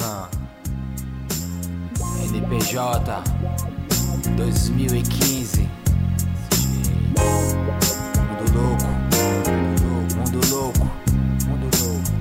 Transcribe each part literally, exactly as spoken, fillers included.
Hum. N P J dois mil e quinze. Mundo louco, mundo louco, mundo louco.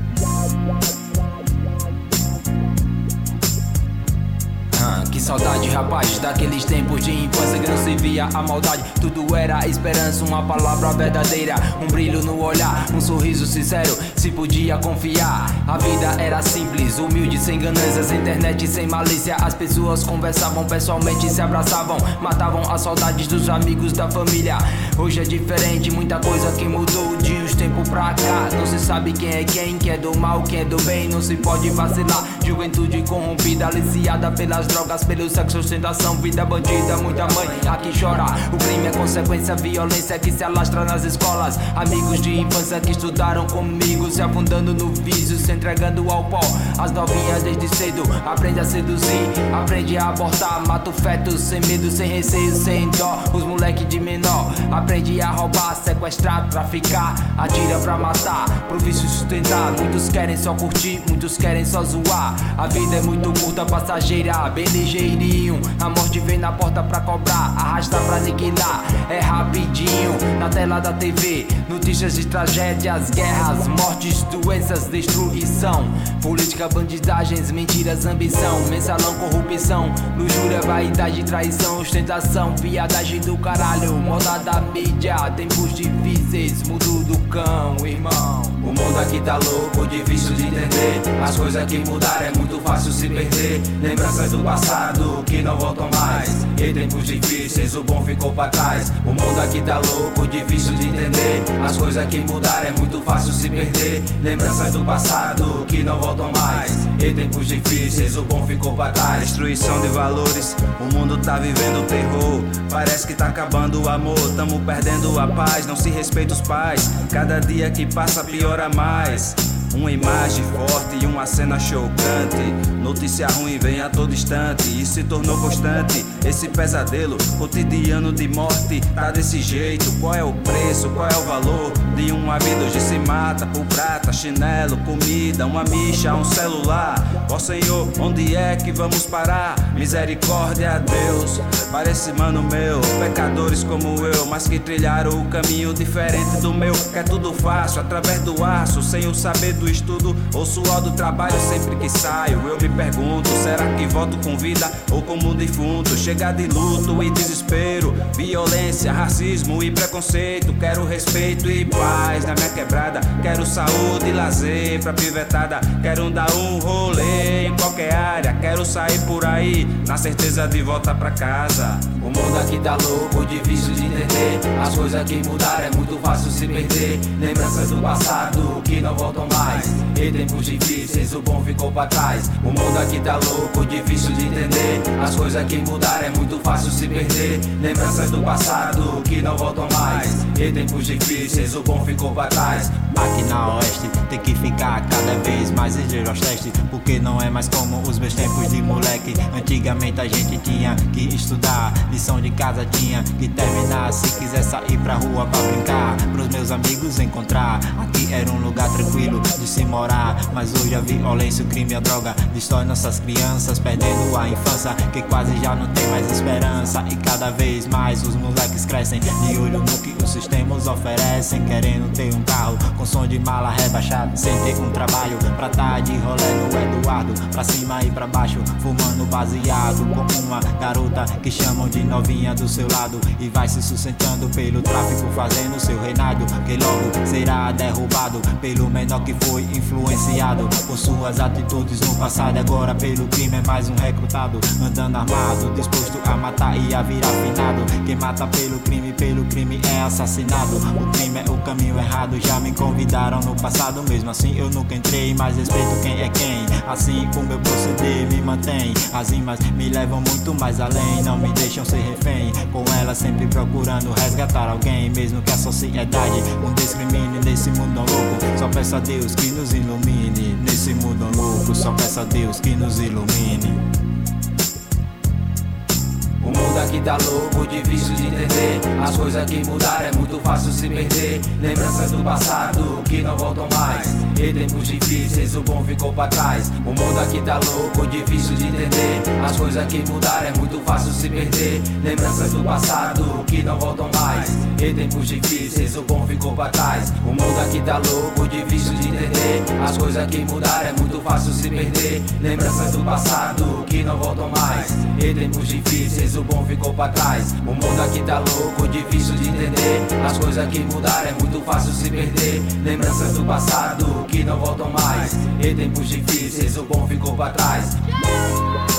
Ah, que saudade, rapaz, daqueles tempos de infância que não se via a maldade. Tudo era esperança, uma palavra verdadeira, um brilho no olhar, um sorriso sincero, se podia confiar. A vida era simples, humilde, sem ganâncias, internet sem malícia. As pessoas conversavam pessoalmente, se abraçavam, matavam as saudades dos amigos, da família. Hoje é diferente, muita coisa que mudou de uns tempos pra cá. Não se sabe quem é quem, quem é do mal, quem é do bem. Não se pode vacilar, juventude corrompida, aliciada pelas drogas, pelo sexo, ostentação, vida bandida. Muita mãe aqui chora, o crime é consequência, violência que se alastra nas escolas. Amigos de infância que estudaram comigo, se afundando no vício, se entregando ao pó. As novinhas desde cedo aprende a seduzir, aprende a abortar, mata o feto sem medo, sem receio, sem dó. Os moleque de menor aprende a roubar, sequestrar, traficar, atira pra matar, pro vício sustentar. Muitos querem só curtir, muitos querem só zoar. A vida é muito curta, passageira, bem ligeirinho. A morte vem na porta pra cobrar, arrasta pra aniquilar. É rapidinho, na tela da T V, notícias de tragédias, guerras, mortes, doenças, destruição. Política, bandidagens, mentiras, ambição, mensalão, corrupção, luxúria, vaidade, traição, ostentação, viadagem do caralho, moda da mídia, tempos difíceis, mundo do cão, irmão. O mundo aqui tá louco, difícil de entender. As coisas que mudaram é muito fácil se perder. Lembranças do passado que não voltam mais. Em tempos difíceis o bom ficou pra trás. O mundo aqui tá louco, difícil de entender. As coisas que mudaram é muito fácil se perder. Lembranças do passado que não voltam mais. Em tempos difíceis o bom ficou pra trás. Destruição de valores, o mundo tá vivendo terror. Parece que tá acabando o amor, tamo perdendo a paz. Não se respeita os pais, cada dia que passa piora mais. Uma imagem forte e uma cena chocante. Notícia ruim vem a todo instante e se tornou constante. Esse pesadelo cotidiano de morte tá desse jeito. Qual é o preço, qual é o valor de uma vida? Hoje se mata por prata, chinelo, comida, uma micha, um celular. Ó Senhor, onde é que vamos parar? Misericórdia a Deus para esse mano meu. Pecadores como eu, mas que trilharam o caminho diferente do meu. Quer tudo fácil, através do aço, sem o saber do estudo ou suor do trabalho. Sempre que saio eu me pergunto, será que volto com vida ou como defunto? Chega de luto e desespero, violência, racismo e preconceito. Quero respeito e paz na minha quebrada. Quero saúde e lazer pra pivetada. Quero dar um rolê em qualquer área. Quero sair por aí na certeza de voltar pra casa. O mundo aqui tá louco, difícil de entender. As coisas que mudaram é muito fácil se perder. Lembranças do passado que não voltam mais. Em tempos difíceis o bom ficou pra trás. O mundo aqui tá louco, difícil de entender. As coisas que mudaram é muito fácil se perder. Lembranças do passado que não voltam mais. Em tempos difíceis o bom ficou pra trás. Aqui na Oeste tem que ficar cada vez mais ligeiro aos testes, porque não é mais como os meus tempos de moleque. Antigamente a gente tinha que estudar, lição de casa tinha que terminar. Se quiser sair pra rua pra brincar, pros meus amigos encontrar. Aqui era um lugar tranquilo de se morar, mas hoje a violência, o crime e a droga destrói nossas crianças, perdendo a infância que quase já não tem mais esperança. E cada vez mais os moleques crescem de olho no que os sistemas oferecem, querendo ter um carro com som de mala rebaixado, sem ter um trabalho pra tá de rolê no Eduardo, pra cima e pra baixo, fumando baseado com uma garota que chamam de novinha do seu lado, e vai se sustentando pelo tráfico, fazendo seu reinado, que logo será derrubado pelo menor que foi influenciado por suas atitudes no passado. Agora pelo crime é mais um recrutado, andando armado, disposto a matar e a virar finado. Quem mata pelo crime, pelo crime é assassinado. O crime é o caminho errado, já me convidaram no passado, mesmo assim eu nunca entrei, mas respeito quem é quem. Assim o meu proceder me mantém, as rimas me levam muito mais além, não me deixam ser refém, com elas sempre procurando resgatar alguém, mesmo que a sociedade não discrimine nesse mundo louco. Só peço a Deus que nos ilumine nesse mundo louco, só peço a Deus que nos ilumine. O mundo aqui tá louco, difícil de entender. As coisas que mudaram é muito fácil se perder. Lembranças do passado que não voltam mais. Em tempos difíceis o bom ficou pra trás. O mundo aqui tá louco, difícil de entender. As coisas que mudaram é muito fácil se perder. Lembranças do passado que não voltam mais. Em tempos difíceis o bom ficou pra trás. O mundo aqui tá louco, difícil de entender. As coisas que mudaram é muito fácil se perder. Lembranças do passado que não voltam mais. Em tempos difíceis o bom ficou pra trás. O mundo aqui tá louco, difícil de entender. As coisas que mudaram é muito fácil se perder. Lembranças do passado que não voltam mais. Em tempos difíceis o bom ficou pra trás.